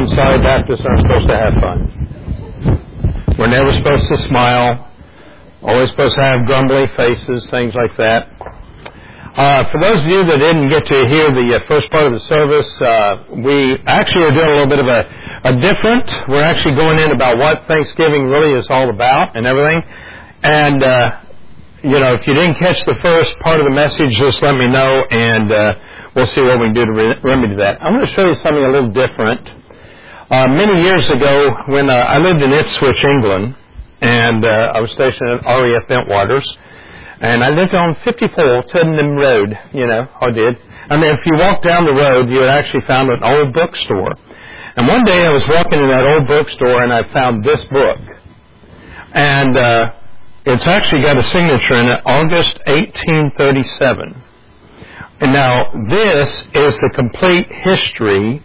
I'm sorry, Baptists aren't supposed to have fun. We're never supposed to smile. Always supposed to have grumbly faces, things like that. For those of you that didn't get to hear the first part of the service, we actually are doing a little bit of a different. We're actually going in about what Thanksgiving really is all about and everything. And, if you didn't catch the first part of the message, just let me know, and we'll see what we can do to remedy that. I'm going to show you something a little different. Many years ago, when I lived in Ipswich, England, and I was stationed at RAF Bentwaters, and I lived on 54 Tottenham Road, I did. I mean, if you walked down the road, you had actually found an old bookstore. And one day I was walking in that old bookstore, and I found this book. And it's actually got a signature in it, August 1837. And now, this is the complete history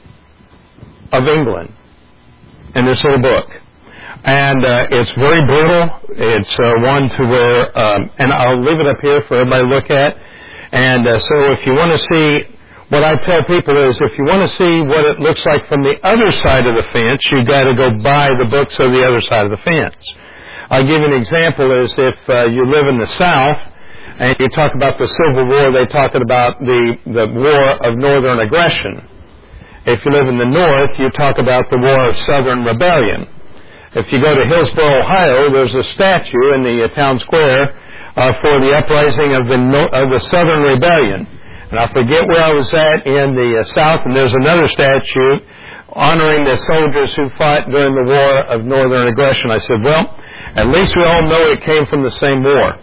of England in this little book. And it's very brutal. It's one to where, and I'll leave it up here for everybody to look at. And so if you want to see, what I tell people is, if you want to see what it looks like from the other side of the fence, you've got to go buy the books of the other side of the fence. I'll give you an example is if you live in the South, and you talk about the Civil War, they talk about the War of Northern Aggression. If you live in the North, you talk about the War of Southern Rebellion. If you go to Hillsboro, Ohio, there's a statue in the town square for the uprising of the Southern Rebellion. And I forget where I was at in the South, and there's another statue honoring the soldiers who fought during the War of Northern Aggression. I said, well, at least we all know it came from the same war.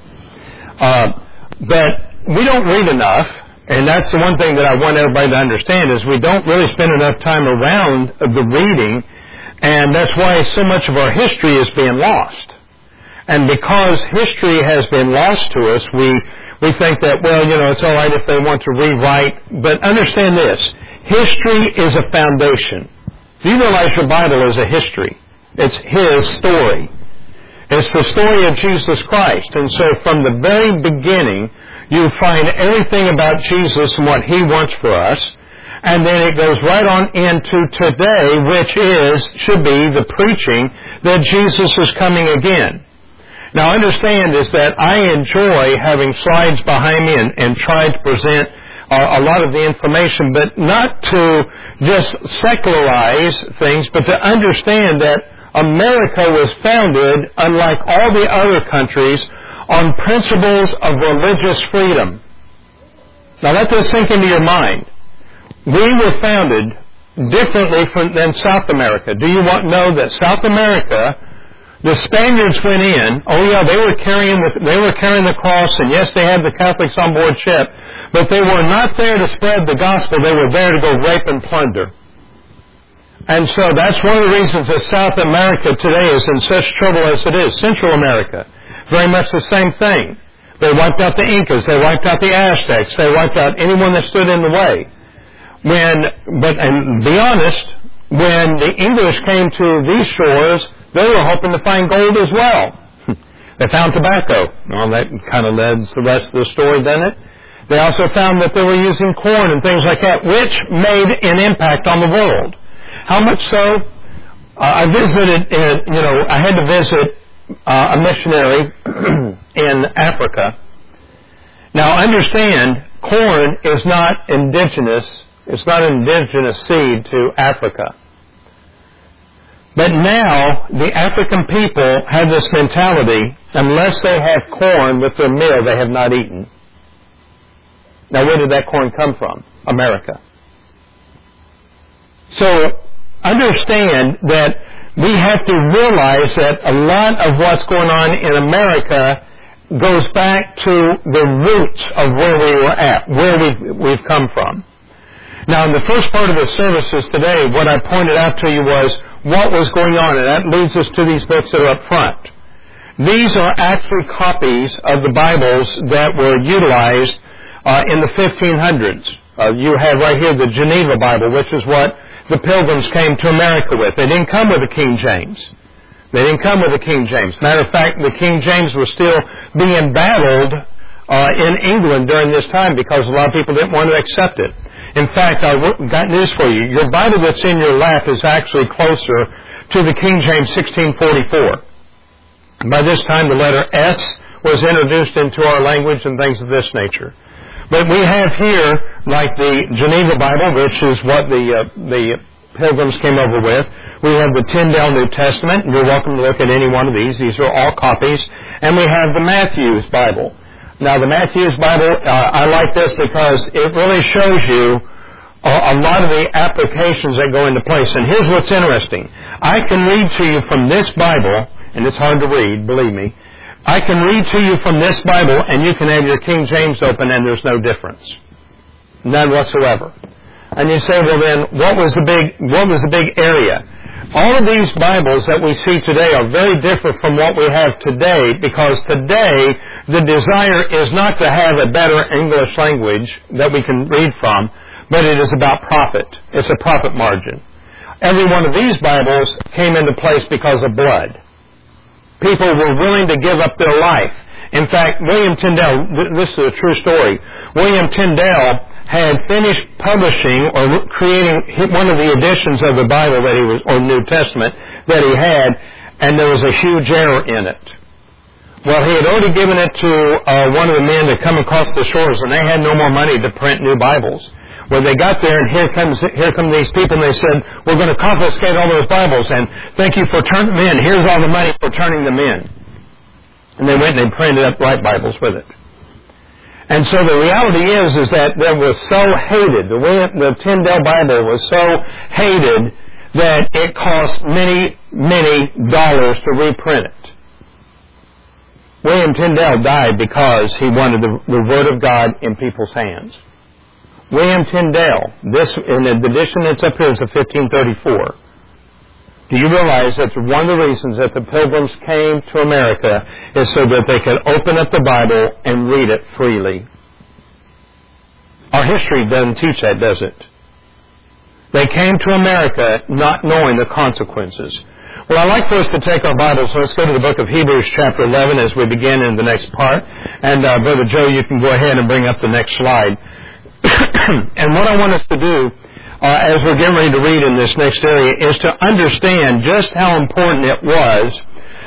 But we don't read enough, and that's the one thing that I want everybody to understand, is we don't really spend enough time around the reading. And that's why so much of our history is being lost. And because history has been lost to us, we think that, well, it's all right if they want to rewrite. But understand this. History is a foundation. Do you realize your Bible is a history? It's His story. It's the story of Jesus Christ. And so from the very beginning, you find everything about Jesus and what He wants for us. And then it goes right on into today, which should be the preaching that Jesus is coming again. Now understand is that I enjoy having slides behind me and trying to present a lot of the information, but not to just secularize things, but to understand that America was founded, unlike all the other countries, on principles of religious freedom. Now let this sink into your mind. We were founded differently than South America. Do you know that South America, the Spaniards went in, they were carrying the cross, and yes, they had the Catholics on board ship, but they were not there to spread the gospel. They were there to go rape and plunder. And so that's one of the reasons that South America today is in such trouble as it is. Central America, very much the same thing. They wiped out the Incas. They wiped out the Aztecs. They wiped out anyone that stood in the way. And be honest, when the English came to these shores, they were hoping to find gold as well. They found tobacco. Well, that kind of led the rest of the story, doesn't it? They also found that they were using corn and things like that, which made an impact on the world. How much so? I visited, I had to visit a missionary in Africa. Now understand, corn is not indigenous. It's not an indigenous seed to Africa. But now, the African people have this mentality, unless they have corn with their meal, they have not eaten. Now, where did that corn come from? America. So, understand that we have to realize that a lot of what's going on in America goes back to the roots of where we were at, where we've come from. Now, in the first part of the services today, what I pointed out to you was what was going on, and that leads us to these books that are up front. These are actually copies of the Bibles that were utilized in the 1500s. You have right here the Geneva Bible, which is what the Pilgrims came to America with. They didn't come with the King James. They didn't come with the King James. Matter of fact, the King James was still being battled in England during this time because a lot of people didn't want to accept it. In fact, I've got news for you. Your Bible that's in your lap is actually closer to the King James 1644. By this time, the letter S was introduced into our language and things of this nature. But we have here, like the Geneva Bible, which is what the Pilgrims came over with. We have the Tyndale New Testament, and you're welcome to look at any one of these. These are all copies. And we have the Matthew's Bible. Now, the Matthew's Bible, I like this because it really shows you a lot of the applications that go into place. And here's what's interesting. I can read to you from this Bible, and it's hard to read, believe me. I can read to you from this Bible, and you can have your King James open, and there's no difference. None whatsoever. And you say, well then, what was the big area? All of these Bibles that we see today are very different from what we have today, because today the desire is not to have a better English language that we can read from, but it is about profit. It's a profit margin. Every one of these Bibles came into place because of blood. People were willing to give up their life. In fact, William Tyndale, this is a true story, William Tyndale had finished publishing or creating one of the editions of the Bible that he was, or New Testament that he had, and there was a huge error in it. Well, he had already given it to one of the men that come across the shores, and they had no more money to print new Bibles. Well, they got there, and here come these people, and they said, we're going to confiscate all those Bibles, and thank you for turning them in. Here's all the money for turning them in. And they went and they printed up right Bibles with it. And so the reality is that it was so hated, the Tyndale Bible was so hated that it cost many, many dollars to reprint it. William Tyndale died because he wanted the Word of God in people's hands. William Tyndale, this, in the edition that's up here, is a 1534. Do you realize that one of the reasons that the Pilgrims came to America is so that they could open up the Bible and read it freely? Our history doesn't teach that, does it? They came to America not knowing the consequences. Well, I'd like for us to take our Bibles, so let's go to the book of Hebrews chapter 11 as we begin in the next part. And Brother Joe, you can go ahead and bring up the next slide. And what I want us to do, as we're getting ready to read in this next area, is to understand just how important it was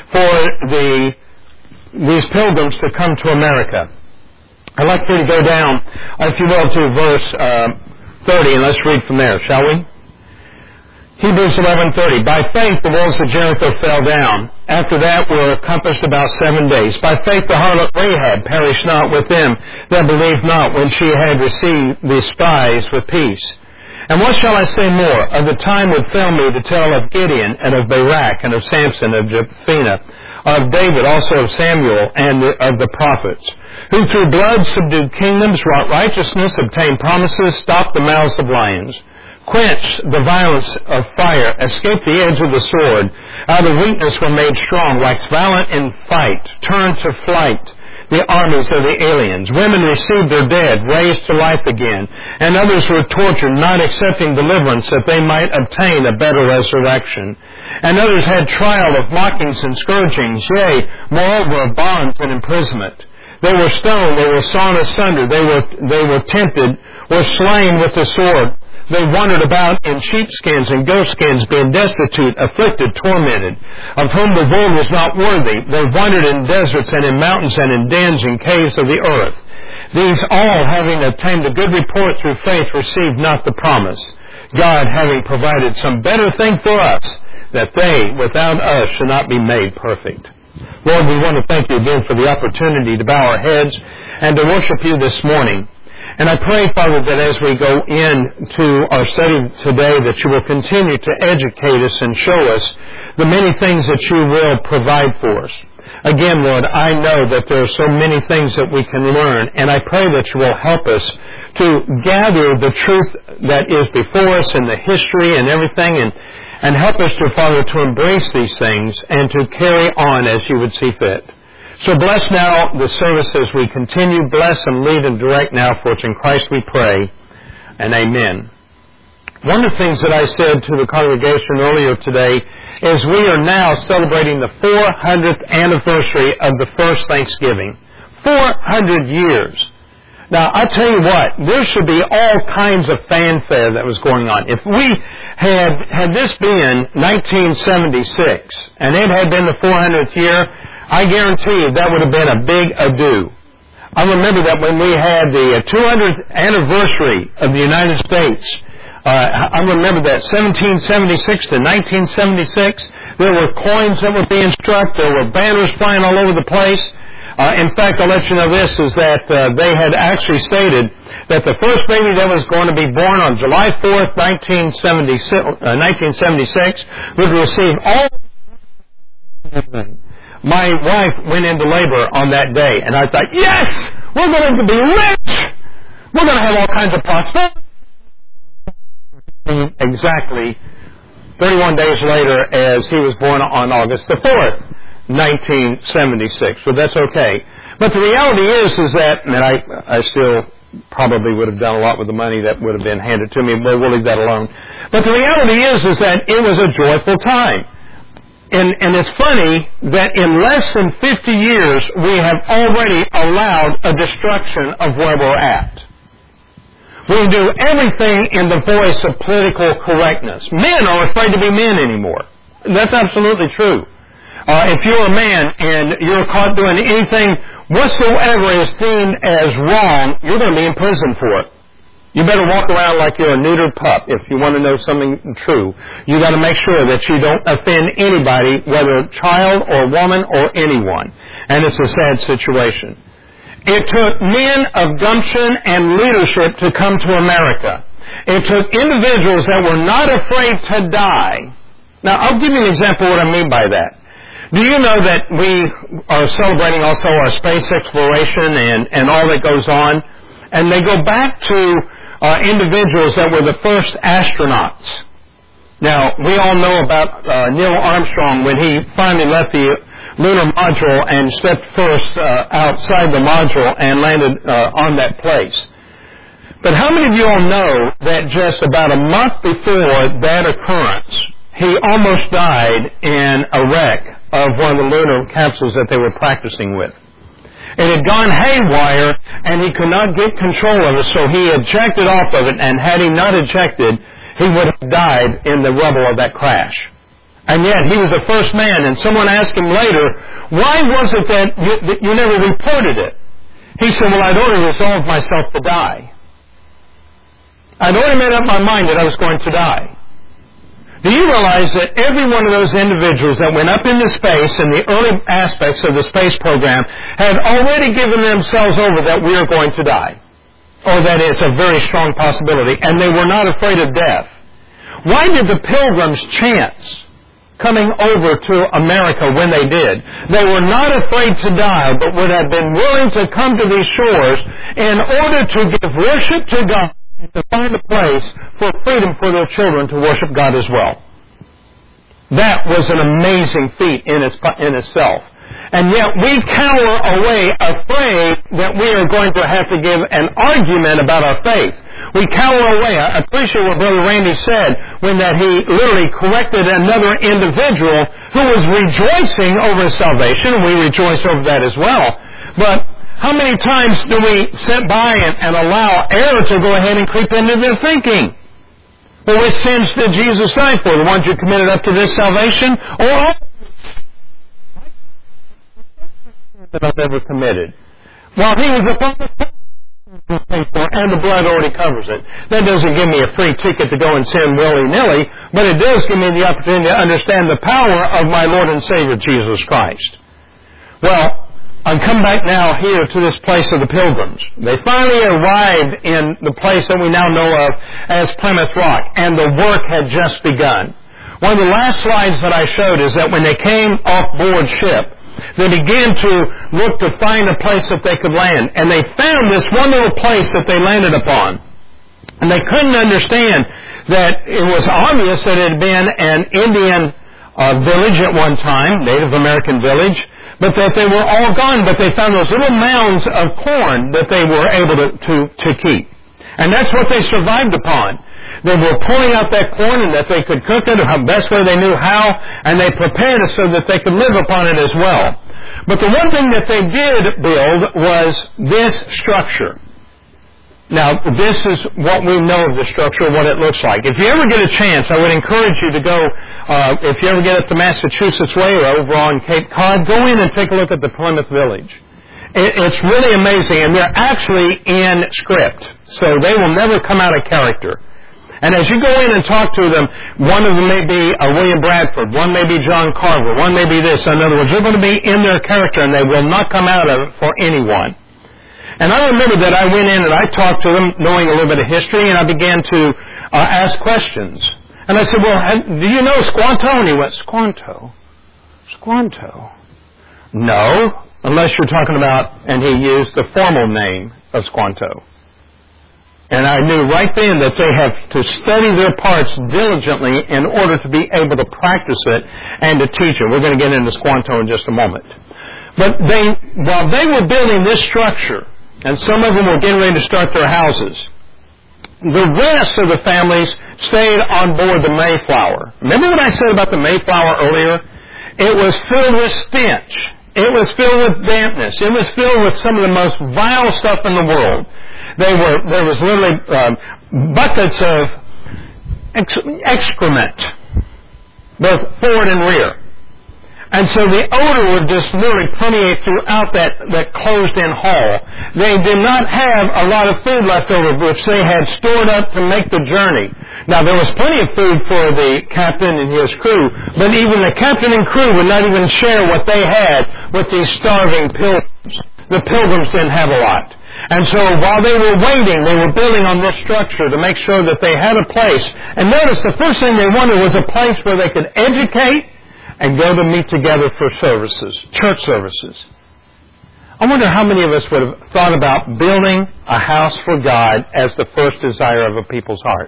for these pilgrims to come to America. I'd like for you to go down, if you will, to verse 30, and let's read from there, shall we? Hebrews 11:30. By faith the walls of Jericho fell down. After that were compassed about 7 days. By faith the harlot Rahab perished not with them that believed not, when she had received the spies with peace. And what shall I say more? Of the time would fail me to tell of Gideon, and of Barak, and of Samson, of Jephthah, of David, also of Samuel, and of the prophets, who through blood subdued kingdoms, wrought righteousness, obtained promises, stopped the mouths of lions, quenched the violence of fire, escaped the edge of the sword, out of weakness were made strong, waxed valiant in fight, turned to flight the armies of the aliens. Women received their dead, raised to life again, and others were tortured, not accepting deliverance, that they might obtain a better resurrection. And others had trial of mockings and scourgings, yea, moreover of bonds and imprisonment. They were stoned, they were sawn asunder, they were tempted, were slain with the sword. They wandered about in sheepskins and goatskins, being destitute, afflicted, tormented, of whom the world was not worthy. They wandered in deserts and in mountains and in dens and caves of the earth. These all, having obtained a good report through faith, received not the promise, God having provided some better thing for us, that they, without us, should not be made perfect. Lord, we want to thank you again for the opportunity to bow our heads and to worship you this morning. And I pray, Father, that as we go into our study today, that you will continue to educate us and show us the many things that you will provide for us. Again, Lord, I know that there are so many things that we can learn, and I pray that you will help us to gather the truth that is before us and the history and everything, and help us, Father, to embrace these things and to carry on as you would see fit. So bless now the service as we continue. Bless and lead and direct now, for it's in Christ we pray, and amen. One of the things that I said to the congregation earlier today is we are now celebrating the 400th anniversary of the first Thanksgiving. 400 years. Now, I'll tell you what, there should be all kinds of fanfare that was going on. If we had this been 1976, and it had been the 400th year, I guarantee you that would have been a big ado. I remember that when we had the 200th anniversary of the United States, I remember that 1776 to 1976, there were coins that were being struck, there were banners flying all over the place. In fact, I'll let you know this, is that they had actually stated that the first baby that was going to be born on July 4th, 1976, would receive all. My wife went into labor on that day, and I thought, yes, we're going to be rich. We're going to have all kinds of prosperity. Exactly 31 days later, as he was born on August the 4th, 1976. So that's okay. But the reality is that, and I still probably would have done a lot with the money that would have been handed to me, but we'll leave that alone. But the reality is that it was a joyful time. And it's funny that in less than 50 years, we have already allowed a destruction of where we're at. We do everything in the voice of political correctness. Men are afraid to be men anymore. That's absolutely true. If you're a man and you're caught doing anything whatsoever is deemed as wrong, you're going to be in prison for it. You better walk around like you're a neutered pup if you want to know something true. You got to make sure that you don't offend anybody, whether child or woman or anyone. And it's a sad situation. It took men of gumption and leadership to come to America. It took individuals that were not afraid to die. Now, I'll give you an example of what I mean by that. Do you know that we are celebrating also our space exploration and all that goes on? And they go back to individuals that were the first astronauts. Now, we all know about Neil Armstrong when he finally left the lunar module and stepped first outside the module and landed on that place. But how many of you all know that just about a month before that occurrence, he almost died in a wreck of one of the lunar capsules that they were practicing with? It had gone haywire, and he could not get control of it, so he ejected off of it, and had he not ejected, he would have died in the rubble of that crash. And yet, he was the first man, and someone asked him later, why was it that you never reported it? He said, well, I'd already resolved myself to die. I'd already made up my mind that I was going to die. Do you realize that every one of those individuals that went up into space in the early aspects of the space program had already given themselves over that we are going to die? Or that it's a very strong possibility, and they were not afraid of death. Why did the Pilgrims chance coming over to America when they did? They were not afraid to die, but would have been willing to come to these shores in order to give worship to God, to find a place for freedom for their children to worship God as well. That was an amazing feat in itself. And yet we cower away afraid that we are going to have to give an argument about our faith. We cower away. I appreciate what Brother Randy said when that he literally corrected another individual who was rejoicing over his salvation, and we rejoice over that as well. But how many times do we sit by and allow error to go ahead and creep into their thinking? Well, which sins did Jesus die for? The ones you committed up to this salvation, or all that I've ever committed? Well, he was upon the cross, and the blood already covers it. That doesn't give me a free ticket to go and sin willy-nilly, but it does give me the opportunity to understand the power of my Lord and Savior, Jesus Christ. Well, I come back now here to this place of the Pilgrims. They finally arrived in the place that we now know of as Plymouth Rock, and the work had just begun. One of the last slides that I showed is that when they came off board ship, they began to look to find a place that they could land, and they found this one little place that they landed upon. And they couldn't understand that it was obvious that it had been an Indian village at one time, Native American village, but that they were all gone, but they found those little mounds of corn that they were able to keep. And that's what they survived upon. They were pulling out that corn and that they could cook it the best way they knew how, and they prepared it so that they could live upon it as well. But the one thing that they did build was this structure. Now, this is what we know of the structure, what it looks like. If you ever get a chance, I would encourage you to go, if you ever get up to Massachusetts Way or over on Cape Cod, go in and take a look at the Plymouth Village. It's really amazing, and they're actually in script, so they will never come out of character. And as you go in and talk to them, one of them may be William Bradford, one may be John Carver, one may be this. In other words, they're going to be in their character, and they will not come out of it for anyone. And I remember that I went in and I talked to them, knowing a little bit of history, and I began to ask questions. And I said, well, do you know Squanto? And he went, Squanto? Squanto? No, unless you're talking about, and he used the formal name of Squanto. And I knew right then that they have to study their parts diligently in order to be able to practice it and to teach it. We're going to get into Squanto in just a moment. But while they were building this structure, and some of them were getting ready to start their houses, the rest of the families stayed on board the Mayflower. Remember what I said about the Mayflower earlier? It was filled with stench. It was filled with dampness. It was filled with some of the most vile stuff in the world. There was literally buckets of excrement, both forward and rear. And so the odor would just literally permeate throughout that closed-in hall. They did not have a lot of food left over, which they had stored up to make the journey. Now, there was plenty of food for the captain and his crew, but even the captain and crew would not even share what they had with these starving pilgrims. The pilgrims didn't have a lot. And so while they were waiting, they were building on this structure to make sure that they had a place. And notice the first thing they wanted was a place where they could educate and go to meet together for services, church services. I wonder how many of us would have thought about building a house for God as the first desire of a people's heart.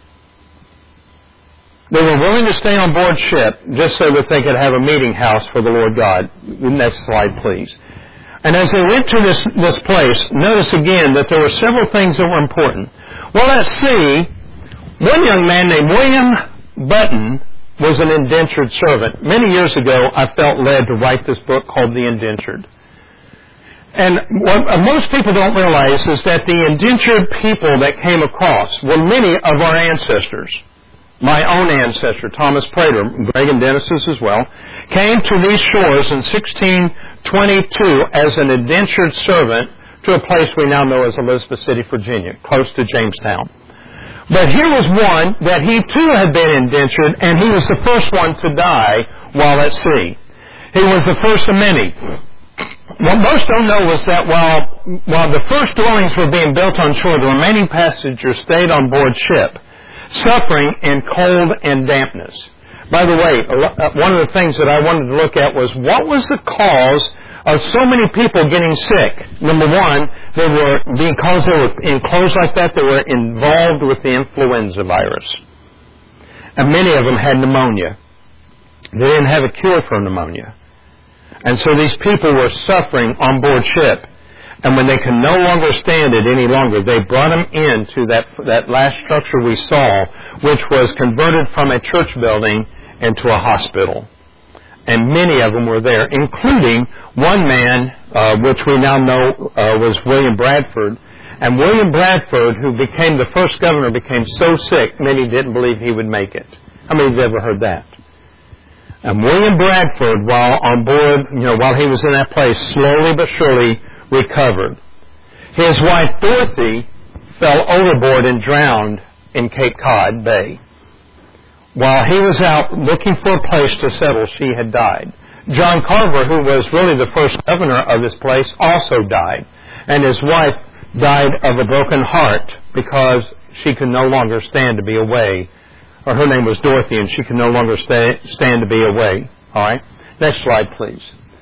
They were willing to stay on board ship just so that they could have a meeting house for the Lord God. Next slide, please. And as they went to this place, notice again that there were several things that were important. Well, at sea, one young man named William Button was an indentured servant. Many years ago, I felt led to write this book called The Indentured. And what most people don't realize is that the indentured people that came across were many of our ancestors. My own ancestor, Thomas Prater, Greg and Dennis's as well, came to these shores in 1622 as an indentured servant to a place we now know as Elizabeth City, Virginia, close to Jamestown. But here was one that he too had been indentured, and he was the first one to die while at sea. He was the first of many. What most don't know was that while the first dwellings were being built on shore, the remaining passengers stayed on board ship, suffering in cold and dampness. By the way, one of the things that I wanted to look at was what was the cause of so many people getting sick. Number one, because they were enclosed like that, they were involved with the influenza virus. And many of them had pneumonia. They didn't have a cure for pneumonia. And so these people were suffering on board ship. And when they could no longer stand it any longer, they brought them into that last structure we saw, which was converted from a church building into a hospital. And many of them were there, including one man, which we now know was William Bradford. And William Bradford, who became the first governor, became so sick, many didn't believe he would make it. How many have ever heard that? And William Bradford, while on board, while he was in that place, slowly but surely recovered. His wife, Dorothy, fell overboard and drowned in Cape Cod Bay. While he was out looking for a place to settle, she had died. John Carver, who was really the first governor of this place, also died. And his wife died of a broken heart because she could no longer stand to be away. Or her name was Dorothy, and she could no longer stand to be away. All right? Next slide, please.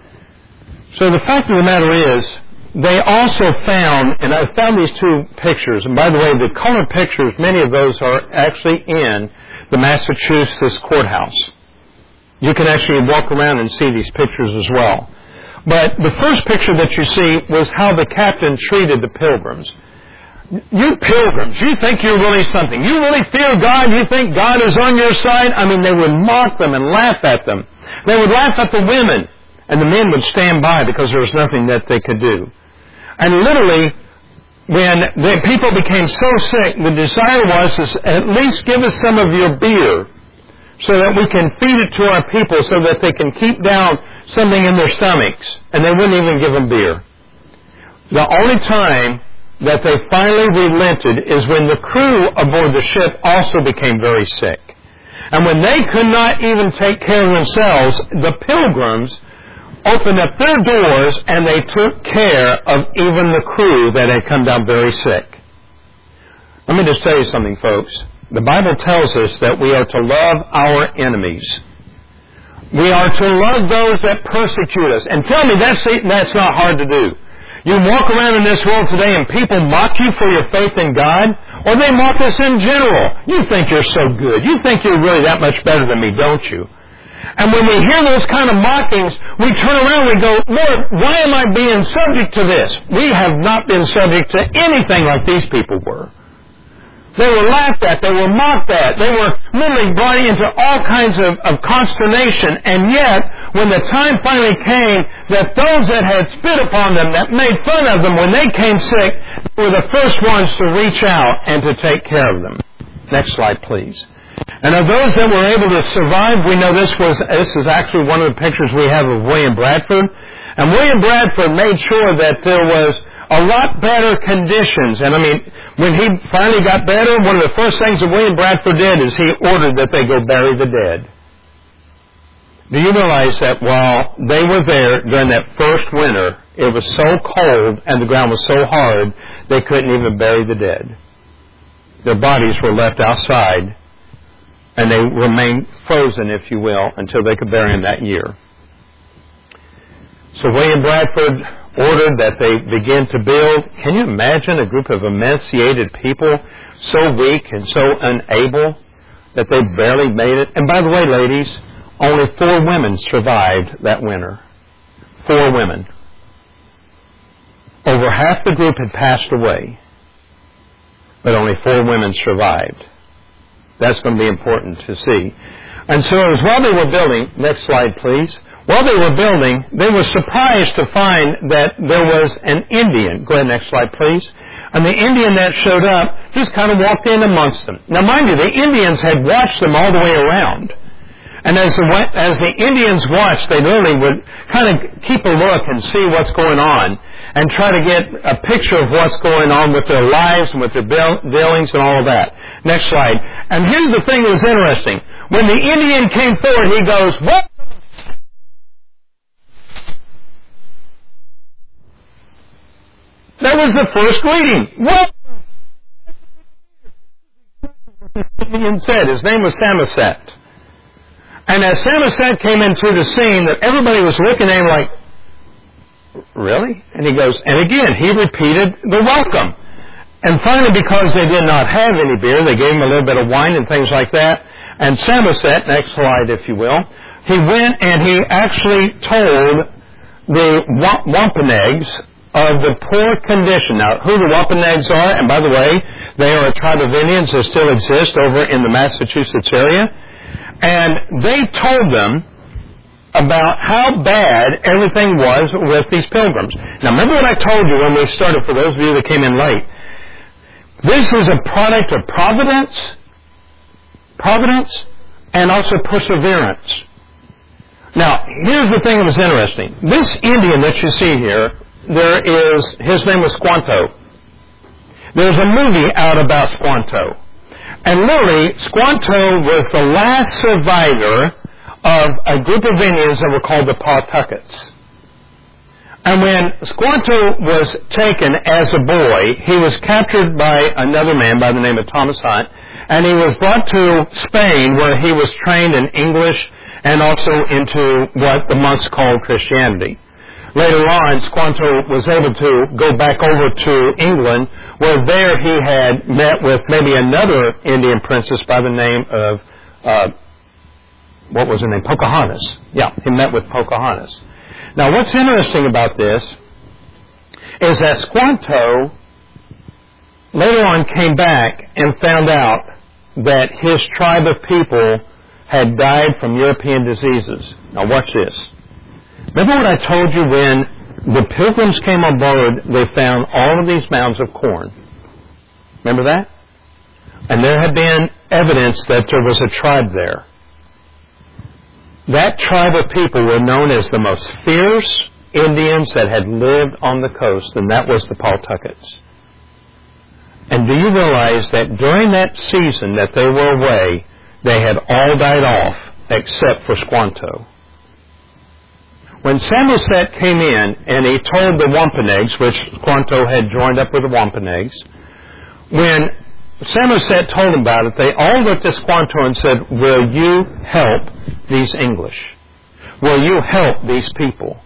So the fact of the matter is, they also found, and I found these two pictures, and by the way, the colored pictures, many of those are actually in the Massachusetts courthouse. You can actually walk around and see these pictures as well. But the first picture that you see was how the captain treated the pilgrims. You pilgrims, you think you're really something. You really fear God? You think God is on your side? I mean, they would mock them and laugh at them. They would laugh at the women, and the men would stand by because there was nothing that they could do. And literally, when the people became so sick, the desire was to at least give us some of your beer so that we can feed it to our people so that they can keep down something in their stomachs. And they wouldn't even give them beer. The only time that they finally relented is when the crew aboard the ship also became very sick. And when they could not even take care of themselves, the pilgrims opened up their doors and they took care of even the crew that had come down very sick. Let me just tell you something, folks. The Bible tells us that we are to love our enemies. We are to love those that persecute us. And tell me, that's not hard to do. You walk around in this world today and people mock you for your faith in God, or they mock us in general. You think you're so good. You think you're really that much better than me, don't you? And when we hear those kind of mockings, we turn around and we go, Lord, why am I being subject to this? We have not been subject to anything like these people were. They were laughed at. They were mocked at. They were literally brought into all kinds of consternation. And yet, when the time finally came that those that had spit upon them, that made fun of them, when they came sick, they were the first ones to reach out and to take care of them. Next slide, please. And of those that were able to survive, we know this is actually one of the pictures we have of William Bradford. And William Bradford made sure that there was a lot better conditions. And I mean, when he finally got better, one of the first things that William Bradford did is he ordered that they go bury the dead. Do you realize that while they were there during that first winter, it was so cold and the ground was so hard, they couldn't even bury the dead. Their bodies were left outside, and they remained frozen, if you will, until they could bury them that year. So William Bradford ordered that they begin to build. Can you imagine a group of emaciated people so weak and so unable that they barely made it? And by the way, ladies, only 4 women survived that winter. 4 women. Over half the group had passed away, but only 4 women survived. That's going to be important to see. And so it was while they were building, next slide please, while they were building, they were surprised to find that there was an Indian. Go ahead, next slide please. And the Indian that showed up just kind of walked in amongst them. Now mind you, the Indians had watched them all the way around. And as the Indians watched, they literally would kind of keep a look and see what's going on and try to get a picture of what's going on with their lives and with their dealings and all of that. Next slide. And here's the thing that was interesting. When the Indian came forward, he goes, "What?" That was the first greeting. What? The Indian said. His name was Samoset. And as Samoset came into the scene, that everybody was looking at him like, really? And he goes, and again, he repeated the welcome. And finally, because they did not have any beer, they gave him a little bit of wine and things like that. And Samoset, next slide if you will, he went and he actually told the Wampanoags of the poor condition. Now, who the Wampanoags are, and by the way, they are a tribe of Indians that still exist over in the Massachusetts area. And they told them about how bad everything was with these pilgrims. Now, remember what I told you when we started, for those of you that came in late. This is a product of providence, and also perseverance. Now, here's the thing that was interesting. This Indian that you see here, his name was Squanto. There's a movie out about Squanto. And literally, Squanto was the last survivor of a group of Indians that were called the Pawtuckets. And when Squanto was taken as a boy, he was captured by another man by the name of Thomas Hunt, and he was brought to Spain where he was trained in English and also into what the monks called Christianity. Later on, Squanto was able to go back over to England, where there he had met with maybe another Indian princess by the name of, what was her name? Pocahontas. Yeah, he met with Pocahontas. Now, what's interesting about this is that Squanto later on came back and found out that his tribe of people had died from European diseases. Now, watch this. Remember what I told you when the Pilgrims came on board, they found all of these mounds of corn. Remember that? And there had been evidence that there was a tribe there. That tribe of people were known as the most fierce Indians that had lived on the coast, and that was the Pawtuckets. And do you realize that during that season that they were away, they had all died off except for Squanto? When Samoset came in and he told the Wampanoags, which Squanto had joined up with the Wampanoags, when Samoset told them about it, they all looked at Squanto and said, will you help these English? Will you help these people?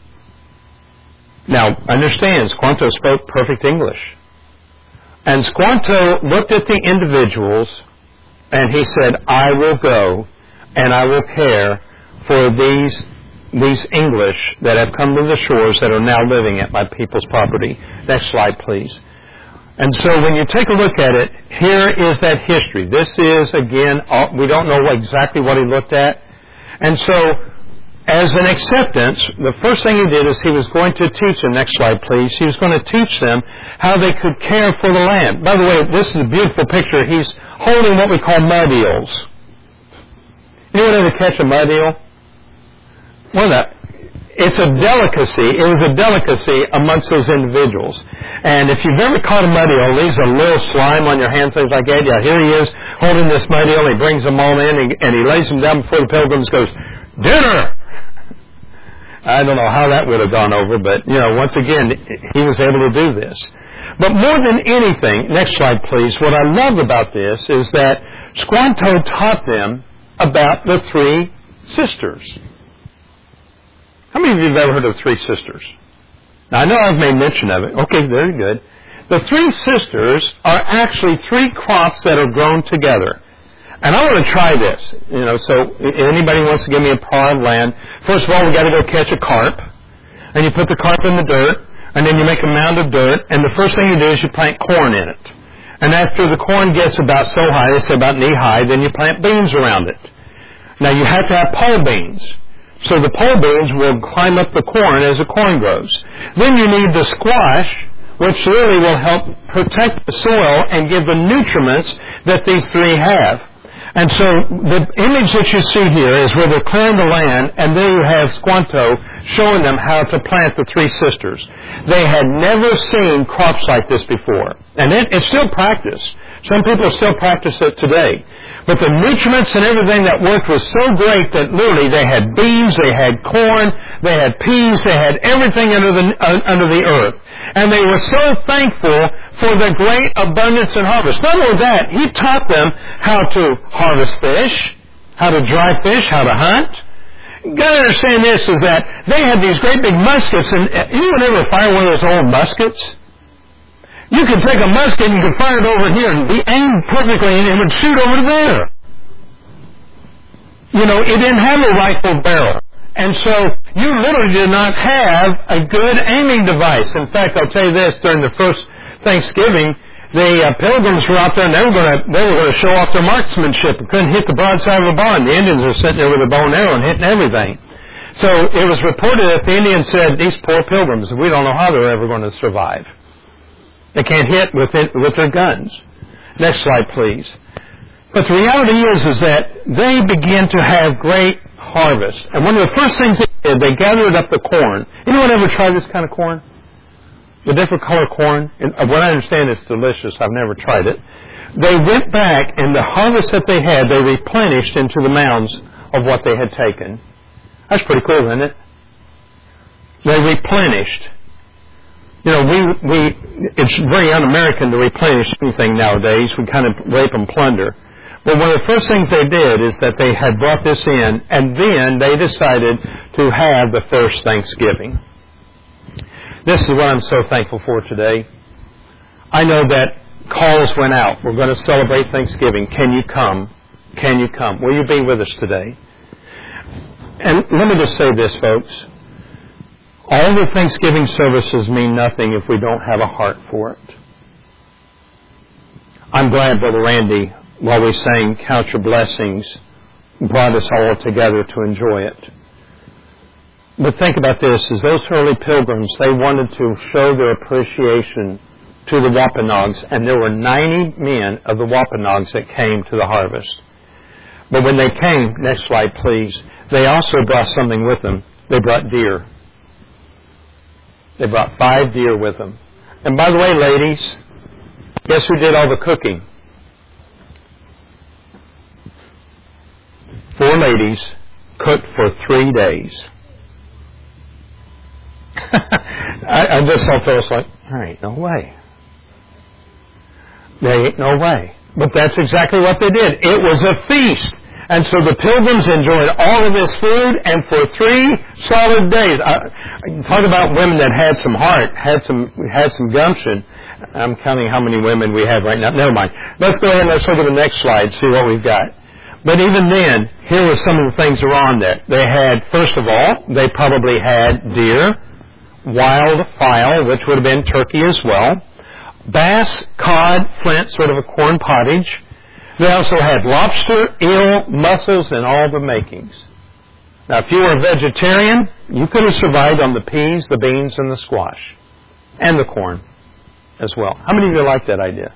Now, understand, Squanto spoke perfect English. And Squanto looked at the individuals and he said, I will go and I will care for these English that have come to the shores that are now living at my people's property. Next slide, please. And so when you take a look at it, here is that history. This is, again, we don't know exactly what he looked at. And so, as an acceptance, the first thing he did is he was going to teach them, next slide please, he was going to teach them how they could care for the land. By the way, this is a beautiful picture. He's holding what we call mud eels. Anyone ever catch a mud eel? It's a delicacy. It was a delicacy amongst those individuals. And if you've ever caught a mud eel, leaves a little slime on your hands, things like that. Yeah, here he is holding this mud eel. He brings them all in and he lays them down before the Pilgrims, goes, dinner! I don't know how that would have gone over, but, once again, he was able to do this. But more than anything, next slide please, what I love about this is that Squanto taught them about the three sisters. How many of you have ever heard of three sisters? Now, I know I've made mention of it. Okay, very good. The three sisters are actually three crops that are grown together. And I want to try this. So if anybody wants to give me a plot of land, first of all, we've got to go catch a carp. And you put the carp in the dirt, and then you make a mound of dirt, and the first thing you do is you plant corn in it. And after the corn gets about so high, they say about knee high, then you plant beans around it. Now, you have to have pole beans. So the pole beans will climb up the corn as the corn grows. Then you need the squash, which really will help protect the soil and give the nutriments that these three have. And so the image that you see here is where they're clearing the land, and there you have Squanto showing them how to plant the three sisters. They had never seen crops like this before. And it's still practiced. Some people still practice it today. But the nutriments and everything that worked was so great that literally they had beans, they had corn, they had peas, they had everything under the earth. And they were so thankful for the great abundance and harvest. Not only that, he taught them how to harvest fish, how to dry fish, how to hunt. You got to understand this, is that they had these great big muskets, and anyone ever fire one of those old muskets? You could take a musket and you could fire it over here and be aimed perfectly and it would shoot over there. It didn't have a rifle barrel. And so you literally did not have a good aiming device. In fact, I'll tell you this, during the first Thanksgiving, the Pilgrims were out there and they were going to show off their marksmanship and couldn't hit the broadside of the barn. The Indians were sitting there with a bow and arrow and hitting everything. So it was reported that the Indians said, these poor Pilgrims, we don't know how they're ever going to survive. They can't hit with their guns. Next slide, please. But the reality is that they begin to have great harvest. And one of the first things they did, they gathered up the corn. Anyone ever tried this kind of corn? The different color corn? And what I understand, it's delicious. I've never tried it. They went back, and the harvest that they had, they replenished into the mounds of what they had taken. That's pretty cool, isn't it? They replenished. It's very un-American to replenish anything nowadays. We kind of rape and plunder. But one of the first things they did is that they had brought this in, and then they decided to have the first Thanksgiving. This is what I'm so thankful for today. I know that calls went out. We're going to celebrate Thanksgiving. Can you come? Can you come? Will you be with us today? And let me just say this, folks. All the Thanksgiving services mean nothing if we don't have a heart for it. I'm glad Brother Randy, while we sang Count Your Blessings, brought us all together to enjoy it. But think about this, as those early pilgrims, they wanted to show their appreciation to the Wampanoags, and there were 90 men of the Wampanoags that came to the harvest. But when they came, next slide please, they also brought something with them. They brought deer. They brought 5 deer with them. And by the way, ladies, guess who did all the cooking? 4 ladies cooked for 3 days. I just thought that was like, there ain't no way. There ain't no way. But that's exactly what they did. It was a feast. And so the pilgrims enjoyed all of this food, and for 3 solid days. Talk about women that had some heart, had some gumption. I'm counting how many women we have right now. Never mind. Let's go ahead and let's look at the next slide, see what we've got. But even then, here were some of the things that were on there. They had, first of all, they probably had deer, wild fowl, which would have been turkey as well, bass, cod, flint, sort of a corn pottage. They also had lobster, eel, mussels, and all the makings. Now, if you were a vegetarian, you could have survived on the peas, the beans, and the squash, and the corn as well. How many of you like that idea?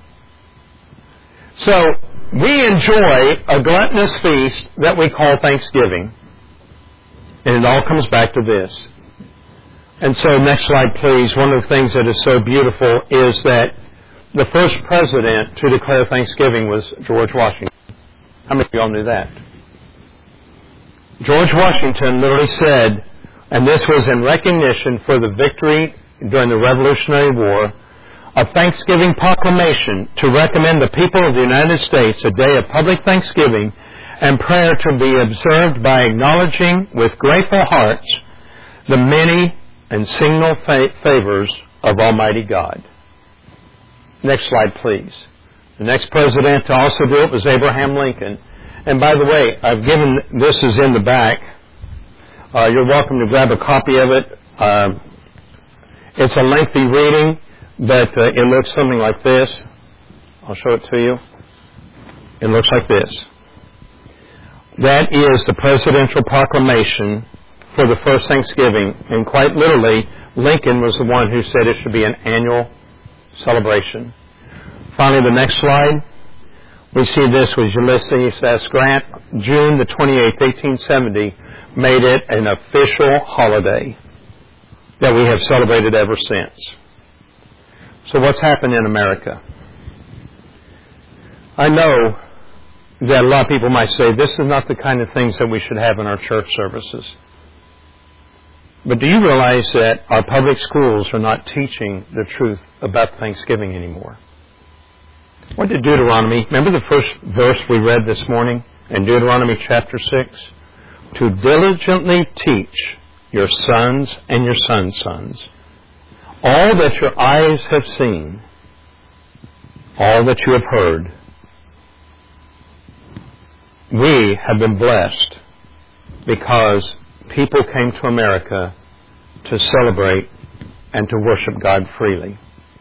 So, we enjoy a gluttonous feast that we call Thanksgiving. And it all comes back to this. And so, next slide, please. One of the things that is so beautiful is that the first president to declare Thanksgiving was George Washington. How many of you all knew that? George Washington literally said, and this was in recognition for the victory during the Revolutionary War, a Thanksgiving proclamation to recommend the people of the United States a day of public thanksgiving and prayer to be observed by acknowledging with grateful hearts the many and signal favors of Almighty God. Next slide, please. The next president to also do it was Abraham Lincoln. And by the way, I've given, this is in the back. You're welcome to grab a copy of it. It's a lengthy reading, but it looks something like this. I'll show it to you. It looks like this. That is the presidential proclamation for the first Thanksgiving. And quite literally, Lincoln was the one who said it should be an annual celebration. Finally, the next slide. We see this was Ulysses S. Grant. June the 28th, 1870, made it an official holiday that we have celebrated ever since. So what's happened in America? I know that a lot of people might say this is not the kind of things that we should have in our church services. But do you realize that our public schools are not teaching the truth about Thanksgiving anymore? What did Deuteronomy, remember the first verse we read this morning in Deuteronomy chapter 6? To diligently teach your sons and your sons' sons all that your eyes have seen, all that you have heard. We have been blessed because people came to America to celebrate and to worship God freely.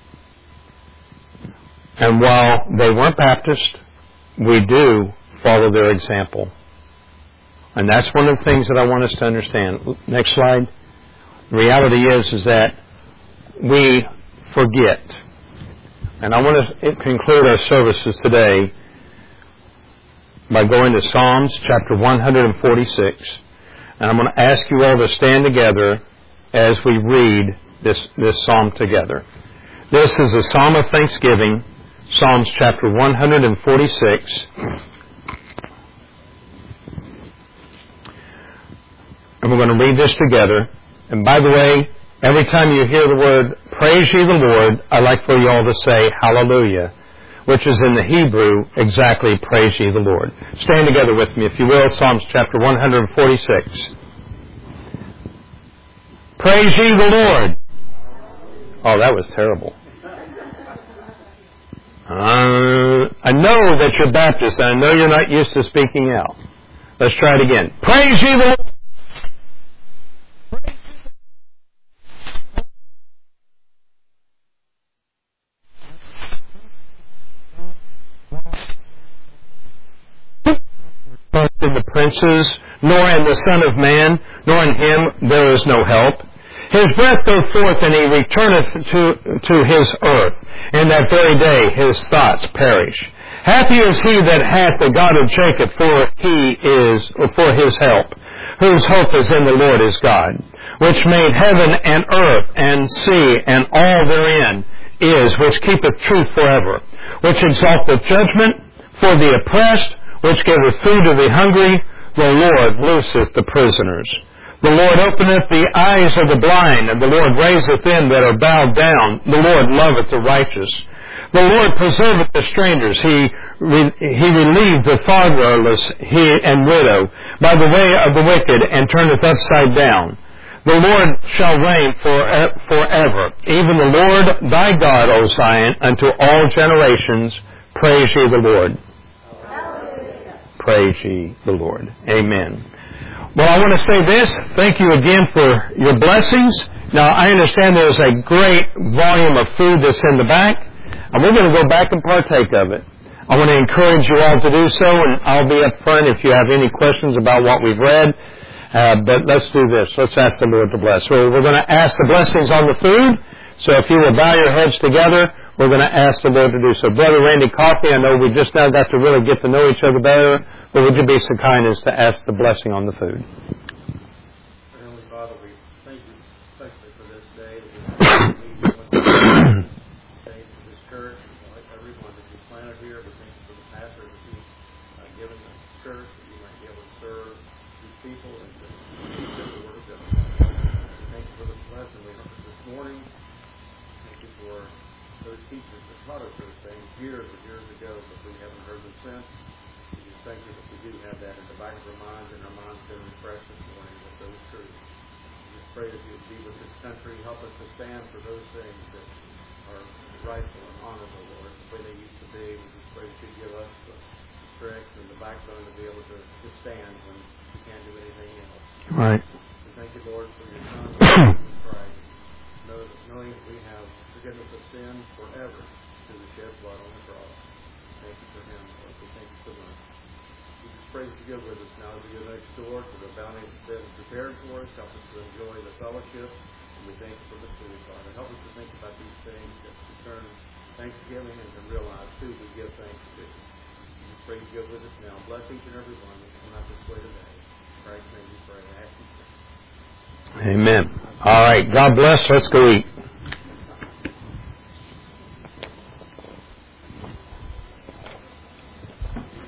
And while they weren't Baptist, we do follow their example. And that's one of the things that I want us to understand. Next slide. The reality is that we forget. And I want to conclude our services today by going to Psalms chapter 146. And I'm going to ask you all to stand together as we read this psalm together. This is a psalm of thanksgiving, Psalms chapter 146. And we're going to read this together. And by the way, every time you hear the word, praise ye the Lord, I'd like for you all to say hallelujah, which is in the Hebrew exactly praise ye the Lord. Stand together with me, if you will, Psalms chapter 146. Praise ye the Lord. Oh, that was terrible. I know that you're Baptist, and I know you're not used to speaking out. Let's try it again. Praise ye the Lord. in the princes, nor in the Son of Man, nor in him there is no help. His breath goeth forth, and he returneth to his earth. And that very day his thoughts perish. Happy is he that hath the God of Jacob, for his help, whose hope is in the Lord his God, which made heaven and earth and sea and all therein is, which keepeth truth forever, which exalteth judgment for the oppressed, which giveth food to the hungry. The Lord looseth the prisoners. The Lord openeth the eyes of the blind, and the Lord raiseth them that are bowed down. The Lord loveth the righteous. The Lord preserveth the strangers. He relieved the fatherless and widow by the way of the wicked, and turneth upside down. The Lord shall reign forever. Even the Lord thy God, O Zion, unto all generations. Praise ye the Lord. Hallelujah. Praise ye the Lord. Amen. Well, I want to say this. Thank you again for your blessings. Now, I understand there's a great volume of food that's in the back, and we're going to go back and partake of it. I want to encourage you all to do so, and I'll be up front if you have any questions about what we've read. But let's do this. Let's ask the Lord to bless. So we're going to ask the blessings on the food. So if you will bow your heads together, we're going to ask the Lord to do so. Brother Randy Coffey, I know we just now got to really get to know each other better, but would you be so kind as to ask the blessing on the food? Heavenly Father, we thank you especially for this day that we thank you for this church, and everyone that you planted here. We thank you for the pastor that you've given the church, that you might be able to serve these people and to teach them the Word of God. Thank you for this lesson we heard this morning. Thank you for those teachers that taught us those things years and years ago, but we haven't heard them since. We just thank you that we do have that in the back of our minds, and our minds been refreshed this morning with those truths. We just pray that you would be with this country, help us to stand for those things that are rightful and honorable, Lord, the way they used to be. We just pray that you give us the strength and the backbone to be able to stand when we can't do anything else. Right. We thank you, Lord, for your Son, Jesus Christ, knowing that we have forgiveness of sins forever through the shed blood on the cross. Thank you for him, Lord. We thank you so much. We just pray that you go with us now as we go next door to the bounty that is prepared for us. Help us to enjoy the fellowship, and we thank you for the food, Father. Help us to think about these things that concern Thanksgiving and to realize who we give thanks to. We just pray you go with us now. Bless each and every one that come out this way today. In Christ's name we pray. Ask you. Amen. All right. God bless. Let's go eat.